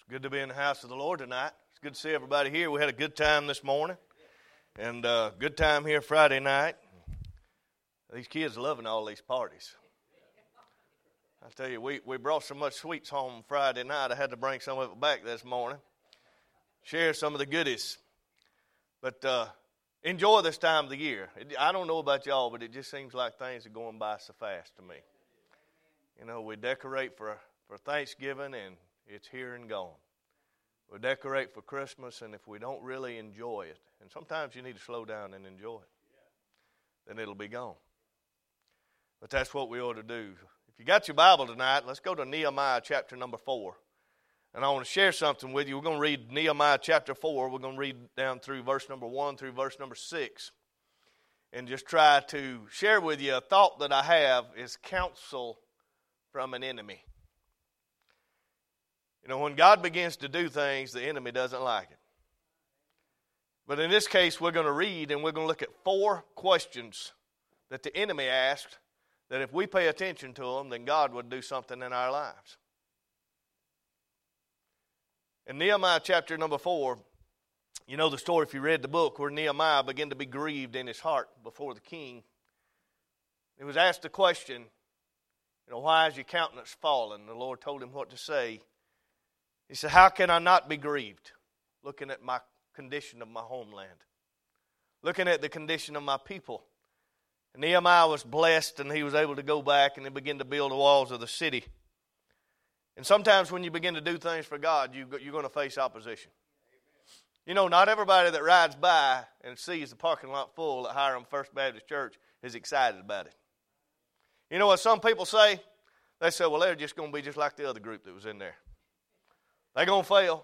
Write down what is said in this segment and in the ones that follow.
Good to be in the house of the Lord tonight. It's good to see everybody here. We had a good time this morning, and good time here Friday night. These kids are loving all these parties. I tell you, we brought so much sweets home Friday night, I had to bring some of it back this morning. Share some of the goodies. But enjoy this time of the year. I don't know about y'all, but it just seems like things are going by so fast to me. You know, we decorate for Thanksgiving, and it's here and gone. We decorate for Christmas, and if we don't really enjoy it, and sometimes you need to slow down and enjoy it, then it'll be gone. But that's what we ought to do. If you got your Bible tonight, let's go to Nehemiah chapter number 4. And I want to share something with you. We're going to read Nehemiah chapter 4. We're going to read down through verse number 1 through verse number 6. And just try to share with you a thought that I have is counsel from an enemy. You know, when God begins to do things, the enemy doesn't like it. But in this case, we're going to read and we're going to look at 4 questions that the enemy asked, that if we pay attention to them, then God would do something in our lives. In Nehemiah chapter number 4, you know the story if you read the book, where Nehemiah began to be grieved in his heart before the king. He was asked the question, you know, why is your countenance fallen? The Lord told him what to say. He said, how can I not be grieved looking at my condition of my homeland, looking at the condition of my people? And Nehemiah was blessed, and he was able to go back and he began to build the walls of the city. And sometimes when you begin to do things for God, you're going to face opposition. You know, not everybody that rides by and sees the parking lot full at Hiram First Baptist Church is excited about it. You know what some people say? They say, well, they're just going to be just like the other group that was in there. They're going to fail.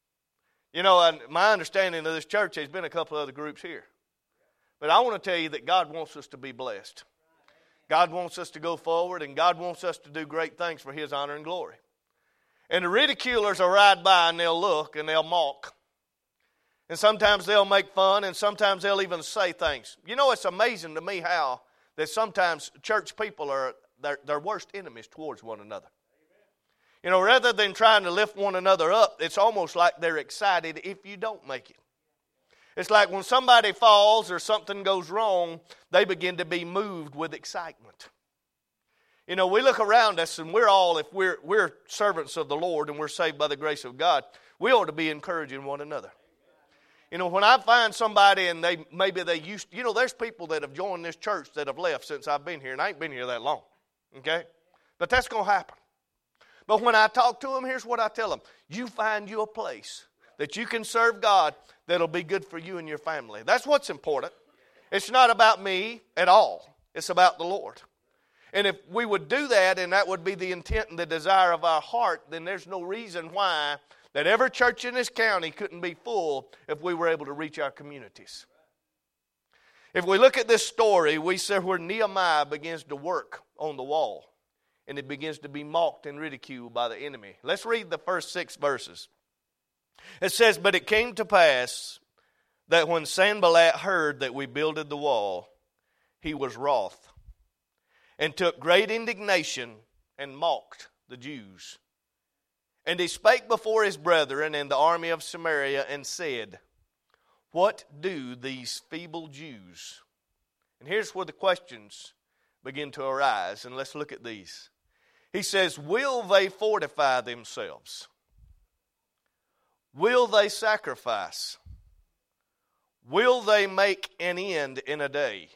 You know, and my understanding of this church, there's been a couple of other groups here. But I want to tell you that God wants us to be blessed. God wants us to go forward, and God wants us to do great things for His honor and glory. And the ridiculers will ride by and they'll look and they'll mock. And sometimes they'll make fun, and sometimes they'll even say things. You know, it's amazing to me how that sometimes church people are their worst enemies towards one another. You know, rather than trying to lift one another up, it's almost like they're excited if you don't make it. It's like when somebody falls or something goes wrong, they begin to be moved with excitement. You know, we look around us and we're all, if we're servants of the Lord and we're saved by the grace of God, we ought to be encouraging one another. You know, when I find somebody and there's people that have joined this church that have left since I've been here, and I ain't been here that long, okay? But that's going to happen. But when I talk to them, here's what I tell them. You find you a place that you can serve God that'll be good for you and your family. That's what's important. It's not about me at all. It's about the Lord. And if we would do that, and that would be the intent and the desire of our heart, then there's no reason why that every church in this county couldn't be full if we were able to reach our communities. If we look at this story, we see where Nehemiah begins to work on the wall. And it begins to be mocked and ridiculed by the enemy. Let's read the first 6 verses. It says, but it came to pass that when Sanballat heard that we builded the wall, he was wroth, and took great indignation, and mocked the Jews. And he spake before his brethren in the army of Samaria, and said, what do these feeble Jews? And here's where the questions begin to arise, and let's look at these. He says, will they fortify themselves? Will they sacrifice? Will they make an end in a day?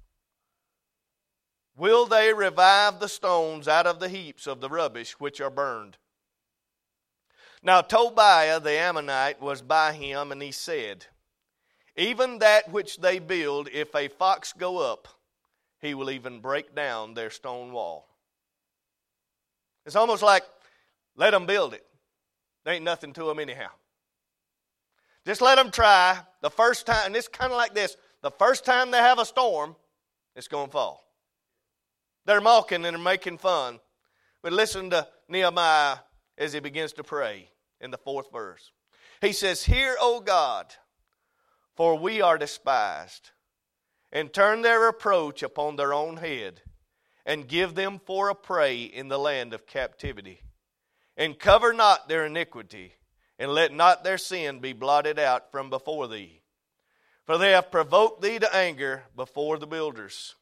Will they revive the stones out of the heaps of the rubbish which are burned? Now Tobiah the Ammonite was by him, and he said, even that which they build, if a fox go up, he will even break down their stone wall. It's almost like, let them build it. There ain't nothing to them anyhow. Just let them try. The first time, and it's kind of like this, the first time they have a storm, it's going to fall. They're mocking and they're making fun. But listen to Nehemiah as he begins to pray in the 4th verse. He says, hear, O God, for we are despised, and turn their reproach upon their own head, and give them for a prey in the land of captivity. And cover not their iniquity, and let not their sin be blotted out from before thee. For they have provoked thee to anger before the builders.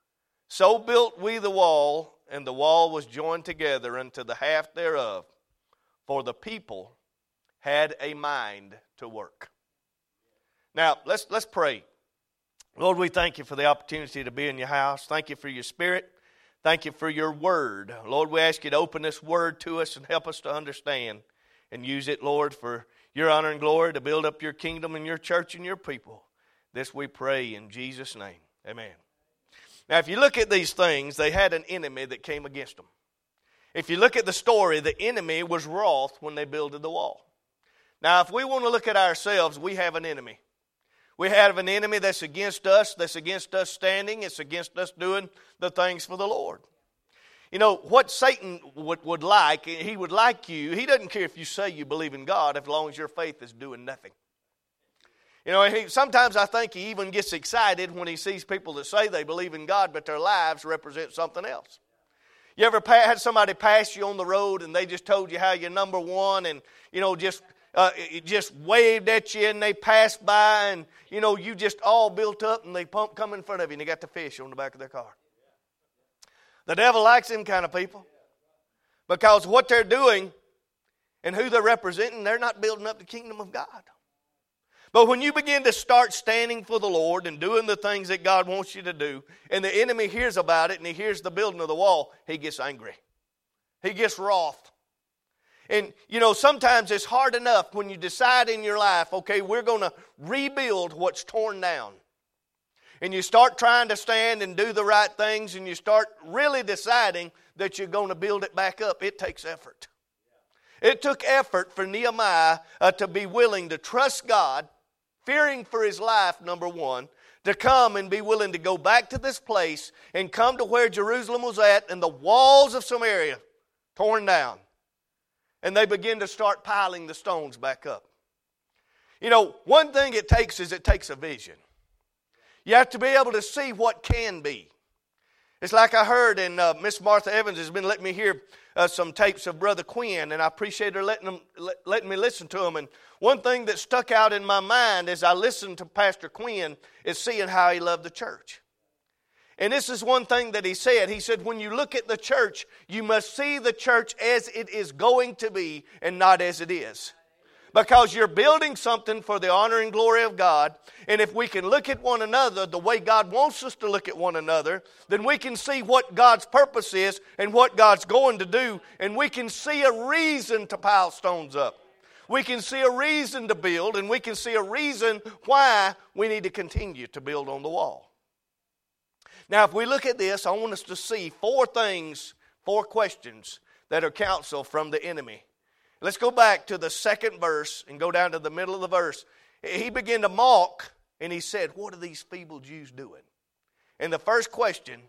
So built we the wall, and the wall was joined together unto the half thereof, for the people had a mind to work. Now, let's pray. Lord, we thank you for the opportunity to be in your house. Thank you for your Spirit. Thank you for your word. Lord, we ask you to open this word to us and help us to understand and use it, Lord, for your honor and glory to build up your kingdom and your church and your people. This we pray in Jesus' name. Amen. Now, if you look at these things, they had an enemy that came against them. If you look at the story, the enemy was wroth when they builded the wall. Now, if we want to look at ourselves, we have an enemy. We have an enemy that's against us standing. It's against us doing the things for the Lord. You know, what Satan would like, he would like you. He doesn't care if you say you believe in God as long as your faith is doing nothing. You know, sometimes I think he even gets excited when he sees people that say they believe in God, but their lives represent something else. You ever had somebody pass you on the road and they just told you how you're number one and, you know, just waved at you and they passed by and, you know, you just all built up and they come in front of you and they got the fish on the back of their car. The devil likes them kind of people because what they're doing and who they're representing, they're not building up the kingdom of God. But when you begin to start standing for the Lord and doing the things that God wants you to do, and the enemy hears about it and he hears the building of the wall, he gets angry. He gets wroth. And, you know, sometimes it's hard enough when you decide in your life, okay, we're going to rebuild what's torn down. And you start trying to stand and do the right things and you start really deciding that you're going to build it back up. It takes effort. It took effort for Nehemiah to be willing to trust God, fearing for his life, number one, to come and be willing to go back to this place and come to where Jerusalem was at and the walls of Samaria torn down. And they begin to start piling the stones back up. You know, one thing it takes is it takes a vision. You have to be able to see what can be. It's like I heard, and Miss Martha Evans has been letting me hear some tapes of Brother Quinn, and I appreciate her letting me listen to them. And one thing that stuck out in my mind as I listened to Pastor Quinn is seeing how he loved the church. And this is one thing that he said. He said, when you look at the church, you must see the church as it is going to be and not as it is. Because you're building something for the honor and glory of God. And if we can look at one another the way God wants us to look at one another, then we can see what God's purpose is and what God's going to do. And we can see a reason to pile stones up. We can see a reason to build, and we can see a reason why we need to continue to build on the wall. Now, if we look at this, I want us to see four questions that are counsel from the enemy. Let's go back to the second verse and go down to the middle of the verse. He began to mock, and he said, what are these feeble Jews doing? And the first question,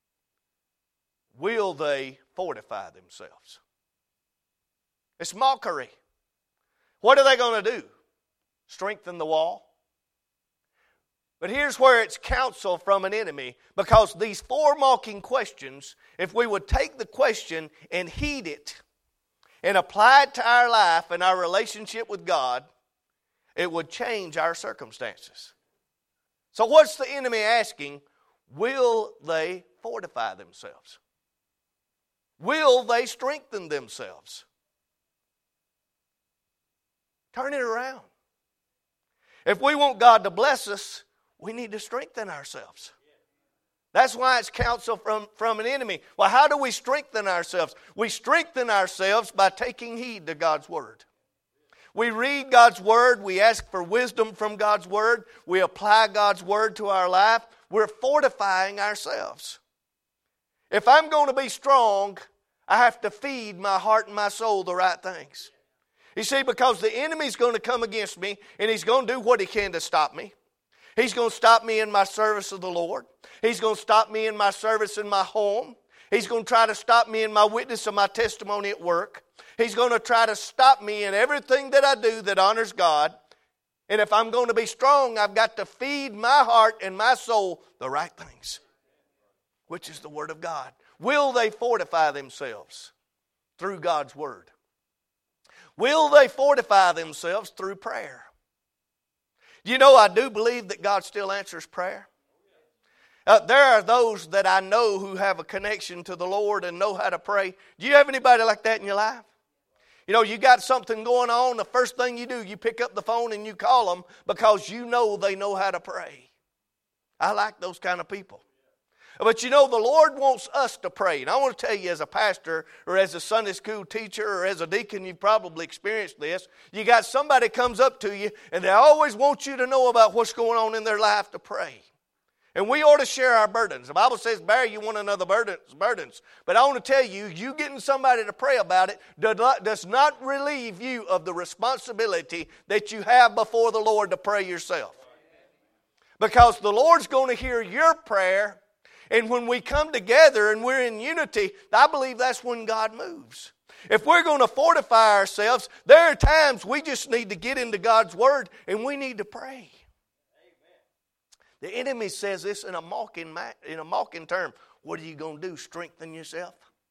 will they fortify themselves? It's mockery. What are they going to do? Strengthen the wall? But here's where it's counsel from an enemy, because these four mocking questions, if we would take the question and heed it and apply it to our life and our relationship with God, it would change our circumstances. So what's the enemy asking? Will they fortify themselves? Will they strengthen themselves? Turn it around. If we want God to bless us, we need to strengthen ourselves. That's why it's counsel from an enemy. Well, how do we strengthen ourselves? We strengthen ourselves by taking heed to God's Word. We read God's Word. We ask for wisdom from God's Word. We apply God's Word to our life. We're fortifying ourselves. If I'm going to be strong, I have to feed my heart and my soul the right things. You see, because the enemy's going to come against me, and he's going to do what he can to stop me. He's going to stop me in my service of the Lord. He's going to stop me in my service in my home. He's going to try to stop me in my witness of my testimony at work. He's going to try to stop me in everything that I do that honors God. And if I'm going to be strong, I've got to feed my heart and my soul the right things, which is the Word of God. Will they fortify themselves through God's Word? Will they fortify themselves through prayer? You know, I do believe that God still answers prayer. There are those that I know who have a connection to the Lord and know how to pray. Do you have anybody like that in your life? You know, you got something going on, the first thing you do, you pick up the phone and you call them because you know they know how to pray. I like those kind of people. But you know, the Lord wants us to pray. And I want to tell you, as a pastor or as a Sunday school teacher or as a deacon, you've probably experienced this. You got somebody comes up to you and they always want you to know about what's going on in their life to pray. And we ought to share our burdens. The Bible says, bear you one another burdens. But I want to tell you, you getting somebody to pray about it does not relieve you of the responsibility that you have before the Lord to pray yourself. Because the Lord's going to hear your prayer. And when we come together and we're in unity, I believe that's when God moves. If we're going to fortify ourselves, there are times we just need to get into God's Word and we need to pray. The enemy says this in a mocking term. What are you going to do? Strengthen yourself?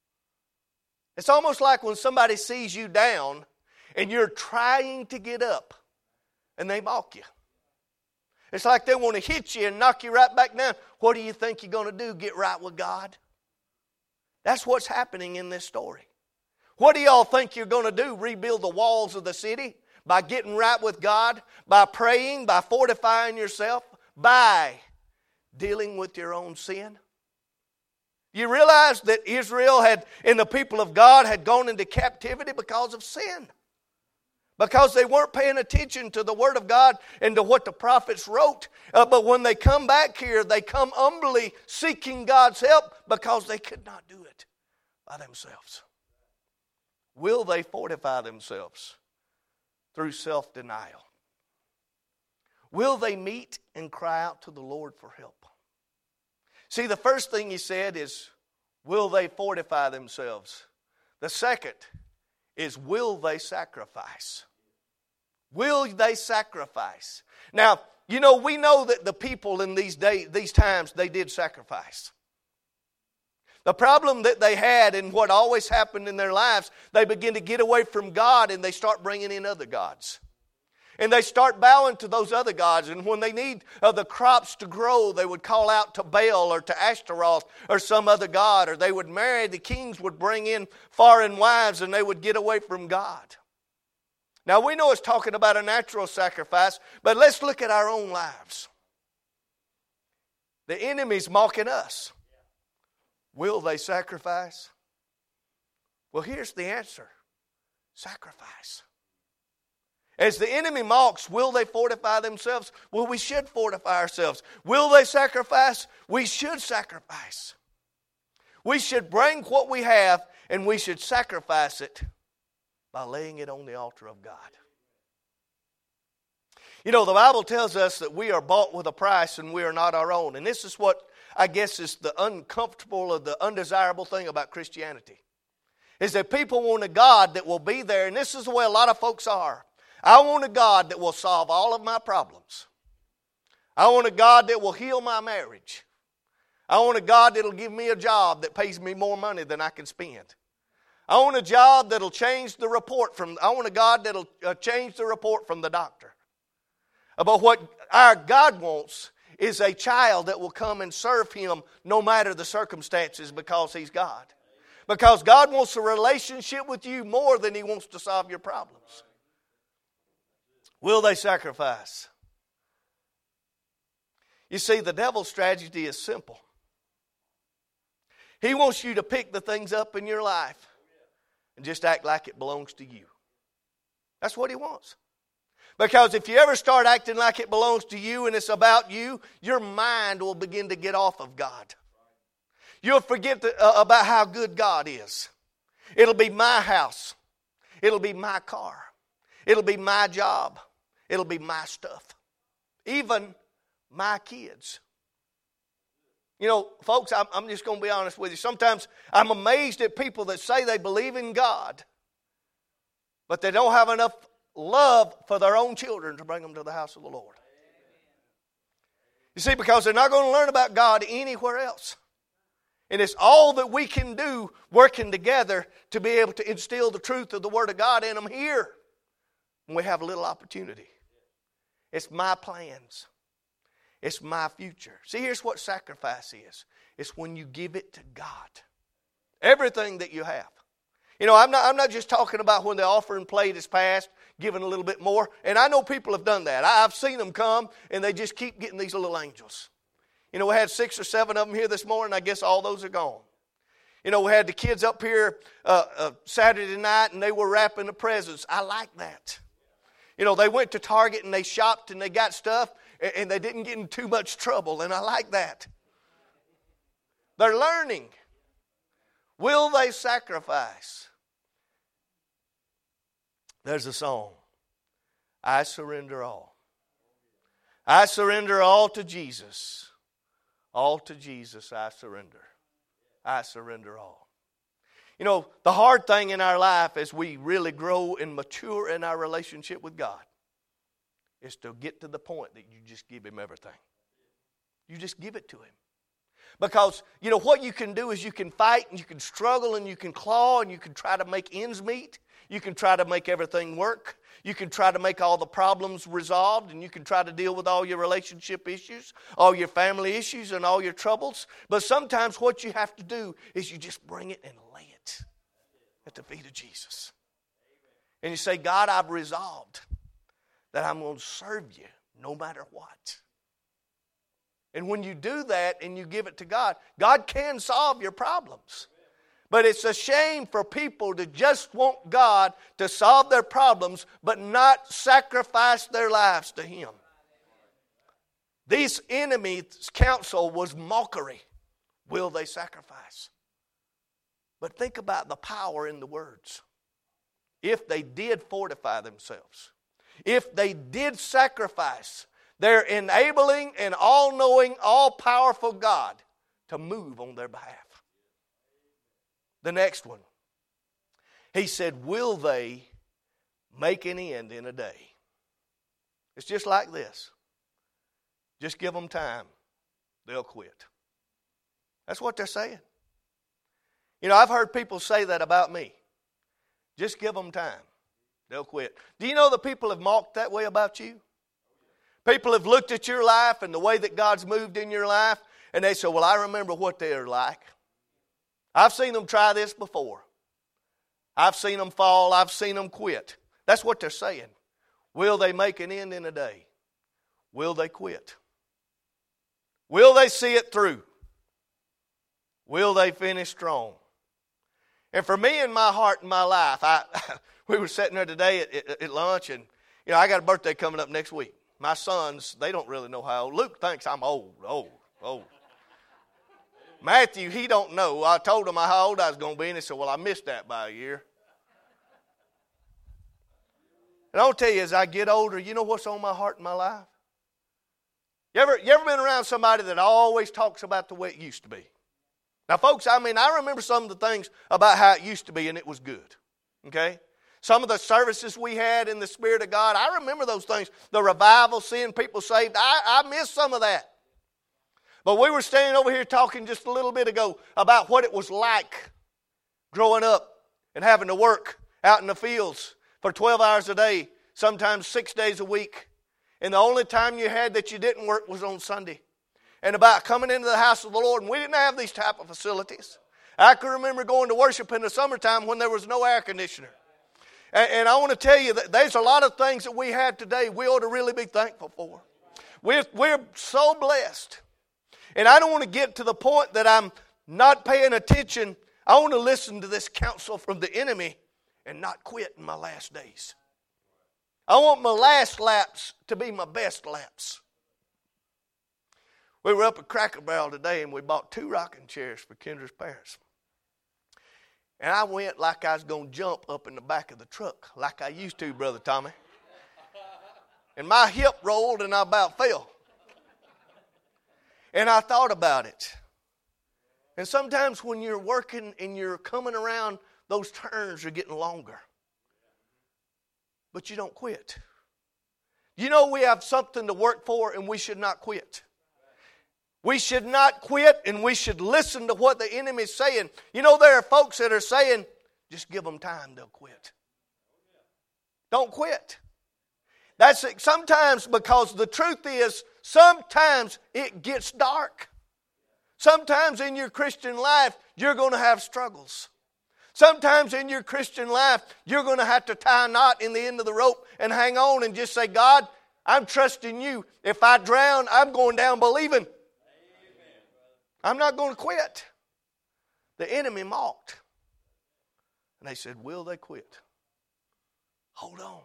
It's almost like when somebody sees you down and you're trying to get up and they mock you. It's like they want to hit you and knock you right back down. What do you think you're going to do? Get right with God? That's what's happening in this story. What do y'all think you're going to do? Rebuild the walls of the city? By getting right with God? By praying? By fortifying yourself? By dealing with your own sin? You realize that Israel and the people of God had gone into captivity because of sin. Because they weren't paying attention to the Word of God and to what the prophets wrote. But when they come back here, they come humbly seeking God's help because they could not do it by themselves. Will they fortify themselves through self-denial? Will they meet and cry out to the Lord for help? See, the first thing he said is, will they fortify themselves? The second is, will they sacrifice? Will they sacrifice? Now, you know, we know that the people in these times, they did sacrifice. The problem that they had and what always happened in their lives, they begin to get away from God and they start bringing in other gods. And they start bowing to those other gods. And when they need the crops to grow, they would call out to Baal or to Ashtaroth or some other god. Or they would marry, the kings would bring in foreign wives and they would get away from God. Now we know it's talking about a natural sacrifice, but let's look at our own lives. The enemy's mocking us. Will they sacrifice? Well, here's the answer. Sacrifice. As the enemy mocks, will they fortify themselves? Well, we should fortify ourselves. Will they sacrifice? We should sacrifice. We should bring what we have and we should sacrifice it by laying it on the altar of God. You know, the Bible tells us that we are bought with a price and we are not our own. And this is what I guess is the uncomfortable or the undesirable thing about Christianity. Is that people want a God that will be there, and this is the way a lot of folks are. I want a God that will solve all of my problems. I want a God that will heal my marriage. I want a God that will give me a job that pays me more money than I can spend. I want a job that will change the report I want a God that will change the report from the doctor. But what our God wants is a child that will come and serve Him no matter the circumstances because He's God. Because God wants a relationship with you more than He wants to solve your problems. Will they sacrifice? You see, the devil's strategy is simple. He wants you to pick the things up in your life and just act like it belongs to you. That's what he wants. Because if you ever start acting like it belongs to you and it's about you, your mind will begin to get off of God. You'll forget about how good God is. It'll be my house. It'll be my car. It'll be my job. It'll be my stuff. Even my kids. You know, folks, I'm just going to be honest with you. Sometimes I'm amazed at people that say they believe in God, but they don't have enough love for their own children to bring them to the house of the Lord. You see, because they're not going to learn about God anywhere else. And it's all that we can do working together to be able to instill the truth of the Word of God in them here. when we have a little opportunity. It's my plans. It's my future. See, here's what sacrifice is. It's when you give it to God. Everything that you have. You know, I'm not just talking about when the offering plate is passed, giving a little bit more. And I know people have done that. I've seen them come, and they just keep getting these little angels. You know, we had 6 or 7 of them here this morning. I guess all those are gone. You know, we had the kids up here Saturday night, and they were wrapping the presents. I like that. You know, they went to Target, and they shopped, and they got stuff, and they didn't get in too much trouble, and I like that. They're learning. Will they sacrifice? There's a song. I surrender all. I surrender all to Jesus. All to Jesus I surrender. I surrender all. You know, the hard thing in our life as we really grow and mature in our relationship with God is to get to the point that you just give Him everything. You just give it to Him. Because, you know, what you can do is you can fight and you can struggle and you can claw and you can try to make ends meet. You can try to make everything work. You can try to make all the problems resolved, and you can try to deal with all your relationship issues, all your family issues, and all your troubles. But sometimes what you have to do is you just bring it and lay it at the feet of Jesus. And you say, God, I've resolved that I'm going to serve you no matter what. And when you do that and you give it to God, God can solve your problems. But it's a shame for people to just want God to solve their problems, but not sacrifice their lives to Him. These enemies' counsel was mockery. Will they sacrifice? But think about the power in the words. If they did fortify themselves, if they did sacrifice, they're enabling an all-knowing, all-powerful God to move on their behalf. The next one. He said, will they make an end in a day? It's just like this. Just give them time. They'll quit. That's what they're saying. You know, I've heard people say that about me. Just give them time. They'll quit. Do you know that people have mocked that way about you? People have looked at your life and the way that God's moved in your life, and they say, well, I remember what they're like. I've seen them try this before. I've seen them fall. I've seen them quit. That's what they're saying. Will they make an end in a day? Will they quit? Will they see it through? Will they finish strong? And for me in my heart and my life, we were sitting there today at lunch, and you know, I got a birthday coming up next week. My sons, they don't really know how old. Luke thinks I'm old. Matthew, he don't know. I told him how old I was going to be, and he said, well, I missed that by a year. And I'll tell you, as I get older, you know what's on my heart and my life? You ever been around somebody that always talks about the way it used to be? Now, folks, I remember some of the things about how it used to be, and it was good. Okay? Some of the services we had in the Spirit of God, I remember those things. The revival, seeing people saved, I miss some of that. But we were standing over here talking just a little bit ago about what it was like growing up and having to work out in the fields for 12 hours a day, sometimes 6 days a week. And the only time you had that you didn't work was on Sunday. And about coming into the house of the Lord, and we didn't have these type of facilities. I can remember going to worship in the summertime when there was no air conditioner. And I want to tell you that there's a lot of things that we have today we ought to really be thankful for. We're so blessed. And I don't want to get to the point that I'm not paying attention. I want to listen to this counsel from the enemy and not quit in my last days. I want my last laps to be my best laps. We were up at Cracker Barrel today, and we bought 2 rocking chairs for Kendra's parents. And I went like I was going to jump up in the back of the truck, like I used to, Brother Tommy. And my hip rolled, and I about fell. And I thought about it. And sometimes when you're working and you're coming around, those turns are getting longer. But you don't quit. You know we have something to work for, and we should not quit. We should not quit, and we should listen to what the enemy is saying. You know, there are folks that are saying, just give them time, they'll quit. Don't quit. That's it. Sometimes, because the truth is, sometimes it gets dark. Sometimes in your Christian life, you're going to have struggles. Sometimes in your Christian life, you're going to have to tie a knot in the end of the rope and hang on and just say, God, I'm trusting you. If I drown, I'm going down believing. Amen. I'm not going to quit. The enemy mocked. And they said, will they quit? Hold on.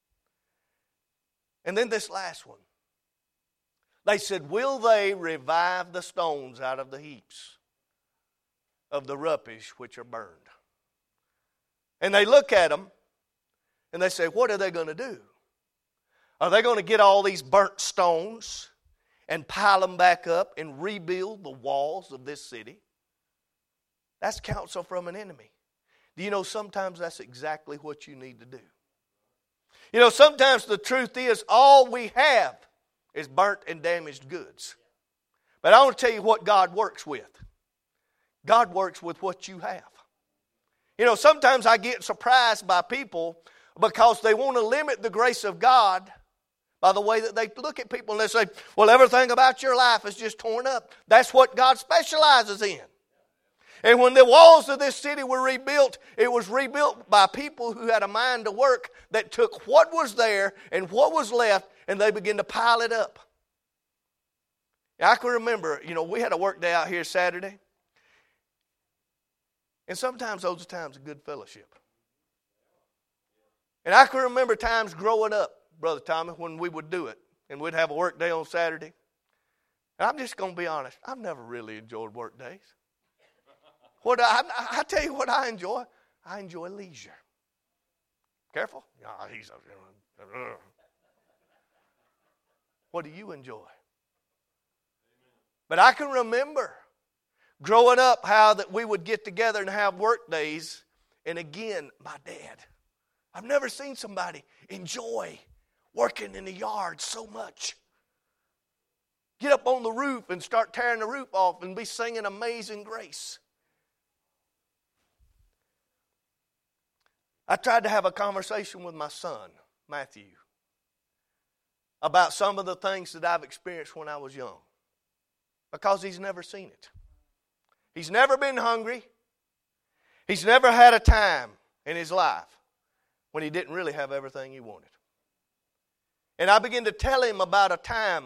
And then this last one. They said, will they revive the stones out of the heaps of the rubbish which are burned? And they look at them and they say, what are they going to do? Are they going to get all these burnt stones and pile them back up and rebuild the walls of this city? That's counsel from an enemy. Do you know sometimes that's exactly what you need to do? You know, sometimes the truth is all we have is burnt and damaged goods. But I want to tell you what God works with. God works with what you have. You know, sometimes I get surprised by people because they want to limit the grace of God by the way that they look at people and they say, well, everything about your life is just torn up. That's what God specializes in. And when the walls of this city were rebuilt, it was rebuilt by people who had a mind to work that took what was there and what was left and they began to pile it up. I can remember, you know, we had a work day out here Saturday. And sometimes those are times of good fellowship. And I can remember times growing up, Brother Tommy, when we would do it. And we'd have a work day on Saturday. And I'm just going to be honest. I've never really enjoyed work days. I tell you what I enjoy. I enjoy leisure. Careful. What do you enjoy? But I can remember growing up how that we would get together and have work days. And again, my dad. I've never seen somebody enjoy working in the yard so much. Get up on the roof and start tearing the roof off and be singing Amazing Grace. I tried to have a conversation with my son, Matthew, about some of the things that I've experienced when I was young. Because he's never seen it. He's never been hungry. He's never had a time in his life when he didn't really have everything he wanted. And I began to tell him about a time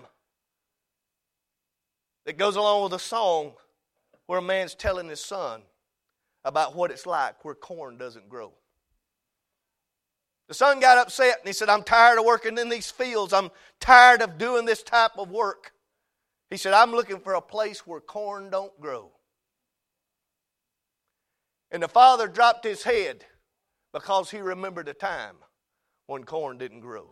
that goes along with a song where a man's telling his son about what it's like where corn doesn't grow. The son got upset and he said, I'm tired of working in these fields. I'm tired of doing this type of work. He said, I'm looking for a place where corn don't grow. And the father dropped his head because he remembered a time when corn didn't grow.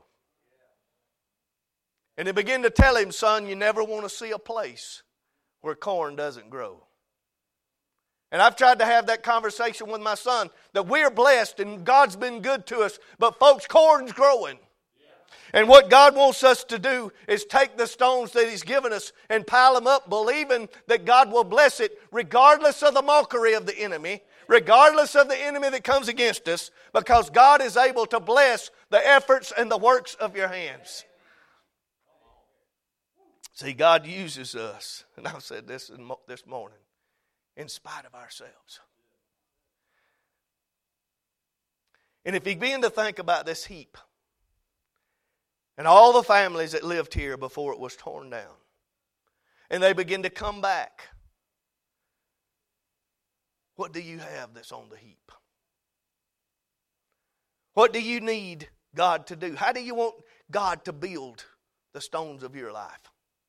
And he began to tell him, son, you never want to see a place where corn doesn't grow. And I've tried to have that conversation with my son that we're blessed and God's been good to us, but folks, corn's growing. And what God wants us to do is take the stones that He's given us and pile them up, believing that God will bless it regardless of the mockery of the enemy, regardless of the enemy that comes against us, because God is able to bless the efforts and the works of your hands. See, God uses us, and I've said this this morning, in spite of ourselves. And if you begin to think about this heap, and all the families that lived here before it was torn down, and they begin to come back, what do you have that's on the heap? What do you need God to do? How do you want God to build the stones of your life?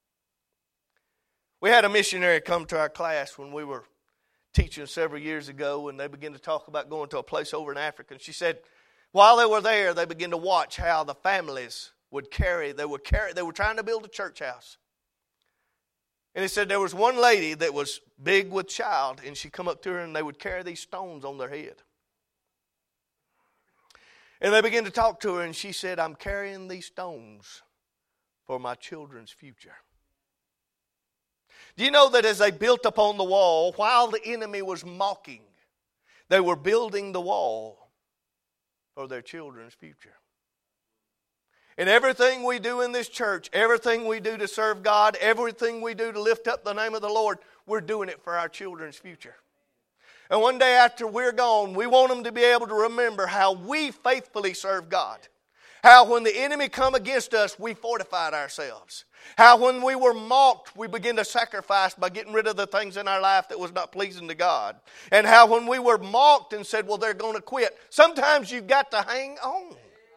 We had a missionary come to our class when we were teaching several years ago, and they began to talk about going to a place over in Africa. And she said, while they were there, they began to watch how the families would carry. They were trying to build a church house. And he said there was one lady that was big with child, and she come up to her, and they would carry these stones on their head. And they began to talk to her, and she said, I'm carrying these stones for my children's future. Do you know that as they built upon the wall, while the enemy was mocking, they were building the wall for their children's future? And everything we do in this church, everything we do to serve God, everything we do to lift up the name of the Lord, we're doing it for our children's future. And one day after we're gone, we want them to be able to remember how we faithfully serve God. How when the enemy come against us, we fortified ourselves. How when we were mocked, we began to sacrifice by getting rid of the things in our life that was not pleasing to God. And how when we were mocked and said, well, they're going to quit, sometimes you've got to hang on.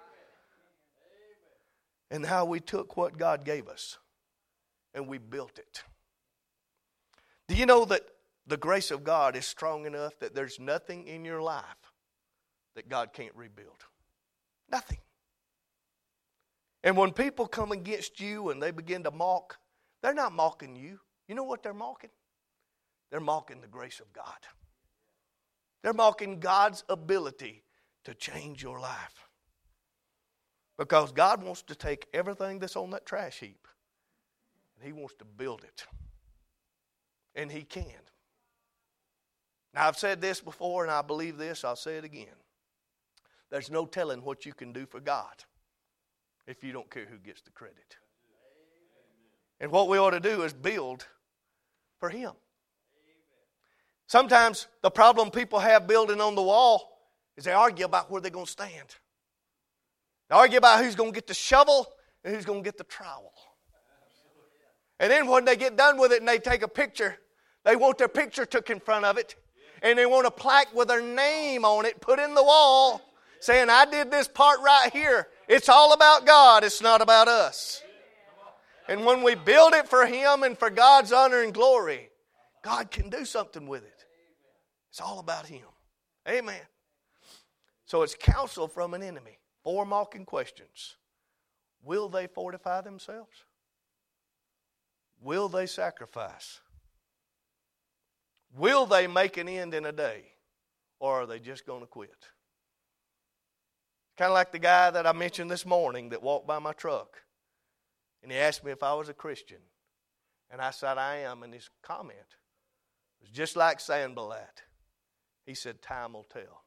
And how we took what God gave us and we built it. Do you know that the grace of God is strong enough that there's nothing in your life that God can't rebuild? Nothing. And when people come against you and they begin to mock, they're not mocking you. You know what they're mocking? They're mocking the grace of God. They're mocking God's ability to change your life. Because God wants to take everything that's on that trash heap and He wants to build it. And He can. Now, I've said this before and I believe this, I'll say it again. There's no telling what you can do for God if you don't care who gets the credit. And what we ought to do is build for Him. Sometimes the problem people have building on the wall is they argue about where they're going to stand. They argue about who's going to get the shovel and who's going to get the trowel. And then when they get done with it and they take a picture, they want their picture took in front of it. And they want a plaque with their name on it put in the wall saying, I did this part right here. It's all about God. It's not about us. And when we build it for Him and for God's honor and glory, God can do something with it. It's all about Him. Amen. So it's counsel from an enemy. 4 mocking questions. Will they fortify themselves? Will they sacrifice? Will they make an end in a day? Or are they just going to quit? Kind of like the guy that I mentioned this morning that walked by my truck. And he asked me if I was a Christian. And I said I am. And his comment was just like Sanballat. He said, time will tell.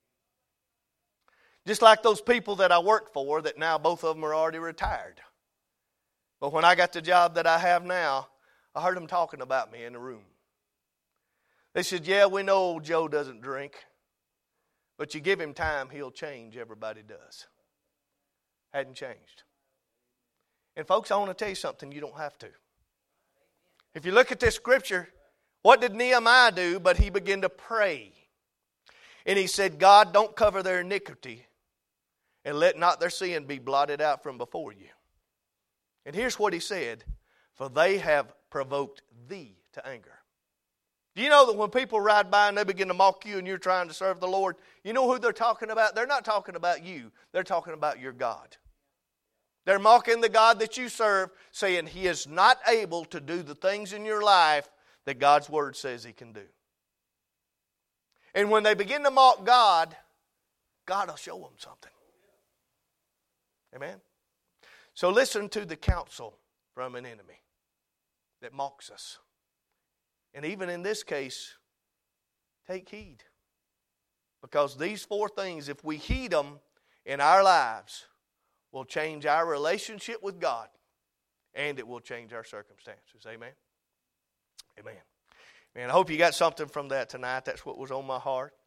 Just like those people that I worked for that now both of them are already retired. But when I got the job that I have now, I heard them talking about me in the room. They said, yeah, we know old Joe doesn't drink. But you give him time, he'll change. Everybody does. Hadn't changed. And folks, I want to tell you something. You don't have to. If you look at this scripture, what did Nehemiah do? But he began to pray. And he said, God, don't cover their iniquity. And let not their sin be blotted out from before you. And here's what he said. For they have provoked thee to anger. Do you know that when people ride by and they begin to mock you and you're trying to serve the Lord, you know who they're talking about? They're not talking about you. They're talking about your God. They're mocking the God that you serve, saying He is not able to do the things in your life that God's Word says He can do. And when they begin to mock God, God will show them something. Amen? So listen to the counsel from an enemy that mocks us. And even in this case, take heed. Because these 4 things, if we heed them in our lives, will change our relationship with God. And it will change our circumstances. Amen? Amen. Man, I hope you got something from that tonight. That's what was on my heart.